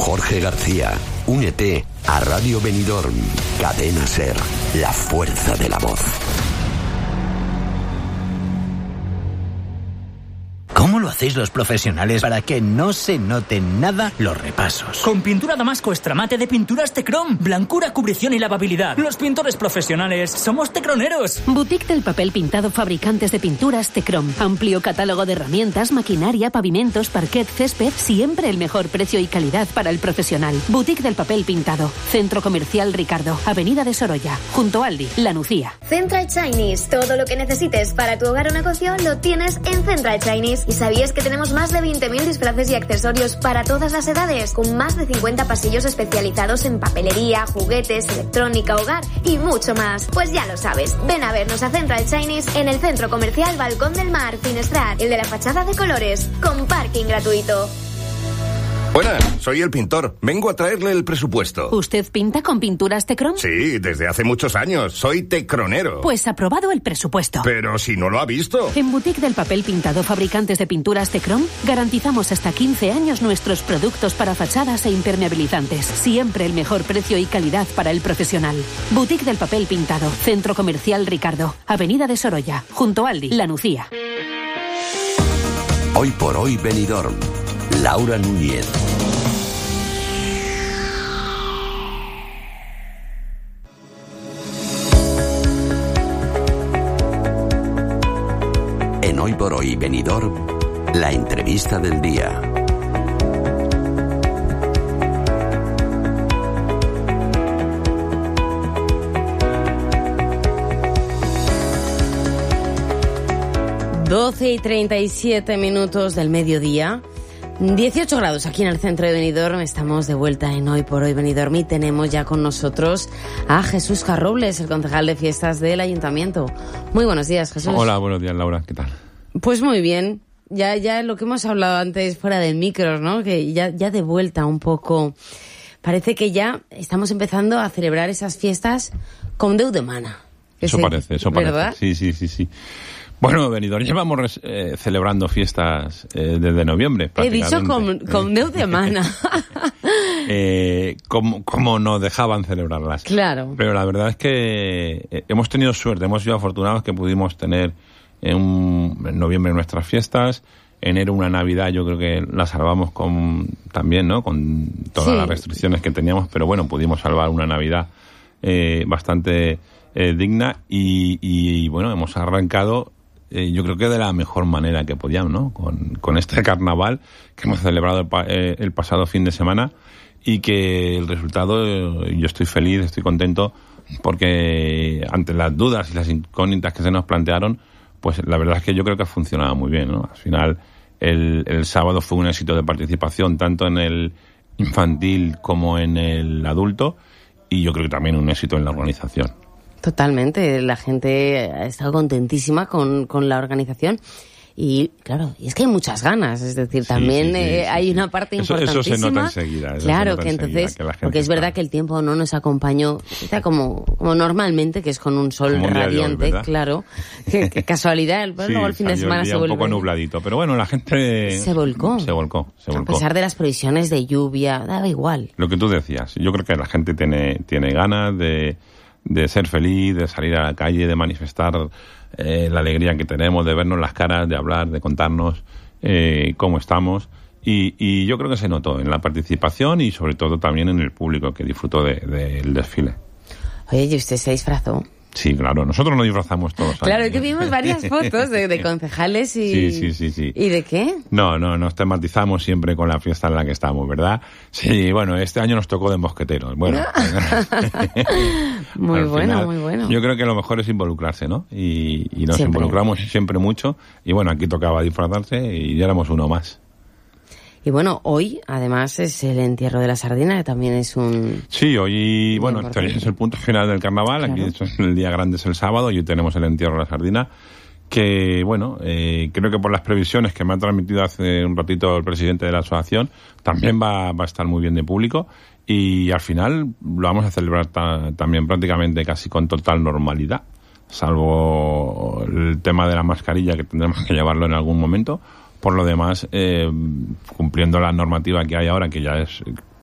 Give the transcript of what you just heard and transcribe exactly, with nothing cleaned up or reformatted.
Jorge García. Únete a Radio Benidorm. Cadena Ser. La fuerza de la voz. ¿Cómo lo hacéis los profesionales para que no se noten nada los repasos? Con pintura Damasco Extramate de Pinturas Tecron. Blancura, cubrición y lavabilidad. Los pintores profesionales somos tecroneros. Boutique del Papel Pintado, fabricantes de pinturas Tecron. Amplio catálogo de herramientas, maquinaria, pavimentos, parquet, césped. Siempre el mejor precio y calidad para el profesional. Boutique del Papel Pintado. Centro Comercial Ricardo. Avenida de Sorolla. Junto a Aldi. La Nucía. Central Chinese. Todo lo que necesites para tu hogar o negocio lo tienes en Central Chinese. ¿Y sabías que tenemos más de veinte mil disfraces y accesorios para todas las edades? Con más de cincuenta pasillos especializados en papelería, juguetes, electrónica, hogar y mucho más. Pues ya lo sabes, ven a vernos a Central Chinese en el Centro Comercial Balcón del Mar, Finestrat, el de la fachada de colores, con parking gratuito. Buenas, soy el pintor. Vengo a traerle el presupuesto. ¿Usted pinta con pinturas Tecron? Sí, desde hace muchos años. Soy tecronero. Pues aprobado el presupuesto. Pero si no lo ha visto. En Boutique del Papel Pintado, fabricantes de pinturas Tecron, garantizamos hasta quince años nuestros productos para fachadas e impermeabilizantes. Siempre el mejor precio y calidad para el profesional. Boutique del Papel Pintado, Centro Comercial Ricardo, Avenida de Sorolla, junto a Aldi, La Nucía. Hoy por hoy Benidorm. Laura Núñez. En Hoy por hoy Benidorm, la entrevista del día. doce y treinta y siete minutos del mediodía. dieciocho grados aquí en el centro de Benidorm. Estamos de vuelta en Hoy por Hoy Benidorm y tenemos ya con nosotros a Jesús Carrobles, el concejal de fiestas del Ayuntamiento. Muy buenos días, Jesús. Hola, buenos días, Laura. ¿Qué tal? Pues muy bien. Ya, ya lo que hemos hablado antes fuera de micros, ¿no? Que ya, ya de vuelta un poco. Parece que ya estamos empezando a celebrar esas fiestas con Déu de mana. Eso Ese, parece, eso parece. ¿verdad? Sí, sí, sí, sí. Bueno, Benidorm, llevamos eh, celebrando fiestas eh, desde noviembre, He dicho con, con Déu de mana. eh, como, como nos dejaban celebrarlas. Claro. Pero la verdad es que eh, hemos tenido suerte, hemos sido afortunados que pudimos tener en, un, en noviembre nuestras fiestas. Enero una Navidad yo creo que la salvamos con también, ¿no? Con todas sí. las restricciones que teníamos, pero bueno, pudimos salvar una Navidad eh, bastante eh, digna y, y, y bueno, hemos arrancado Eh, yo creo que de la mejor manera que podíamos, ¿no? Con, con este carnaval que hemos celebrado el, pa, eh, el pasado fin de semana y que el resultado, eh, yo estoy feliz, estoy contento porque ante las dudas y las incógnitas que se nos plantearon, pues la verdad es que yo creo que ha funcionado muy bien, ¿no? Al final, el, el sábado fue un éxito de participación tanto en el infantil como en el adulto y yo creo que también un éxito en la organización. Totalmente, la gente ha estado contentísima con, con la organización y claro, y es que hay muchas ganas, es decir, también sí, sí, sí, eh, sí, hay sí. una parte eso, importantísima. Eso se nota enseguida. Eso claro, nota que enseguida, entonces, que porque es está... verdad que el tiempo no nos acompañó está como, como normalmente, que es con un sol un radiante, hoy, claro, qué, qué casualidad, pues sí, luego el fin de semana se vuelve un poco nubladito, pero bueno, la gente se volcó, se volcó, se volcó. A pesar de las previsiones de lluvia, daba igual. Lo que tú decías, yo creo que la gente tiene, tiene ganas de de ser feliz, de salir a la calle, de manifestar eh, la alegría que tenemos, de vernos las caras, de hablar, de contarnos eh, cómo estamos. Y, y yo creo que se notó en la participación y sobre todo también en el público que disfrutó del de, de desfile. Oye, ¿y usted se disfrazó? Sí, claro, nosotros nos disfrazamos todos. Claro, es que vimos varias fotos de, de concejales y... Sí, sí, sí, sí. ¿Y de qué? No, no, nos tematizamos siempre con la fiesta en la que estamos, ¿verdad? Sí, bueno, este año nos tocó de mosqueteros. Bueno. Muy bueno, final, muy bueno. Yo creo que lo mejor es involucrarse, ¿no? Y, y nos siempre. involucramos siempre mucho. Y bueno, aquí tocaba disfrazarse y ya éramos uno más. Y bueno, hoy, además, es el entierro de la sardina, que también es un... Sí, hoy, bueno, es el punto final del carnaval. Claro. Aquí es el día grande es el sábado y hoy tenemos el entierro de la sardina. Que, bueno, eh, creo que por las previsiones que me ha transmitido hace un ratito el presidente de la asociación, también va, va a estar muy bien de público. Y al final lo vamos a celebrar ta, también prácticamente casi con total normalidad. Salvo el tema de la mascarilla, que tendremos que llevarlo en algún momento. Por lo demás, eh, cumpliendo la normativa que hay ahora, que ya es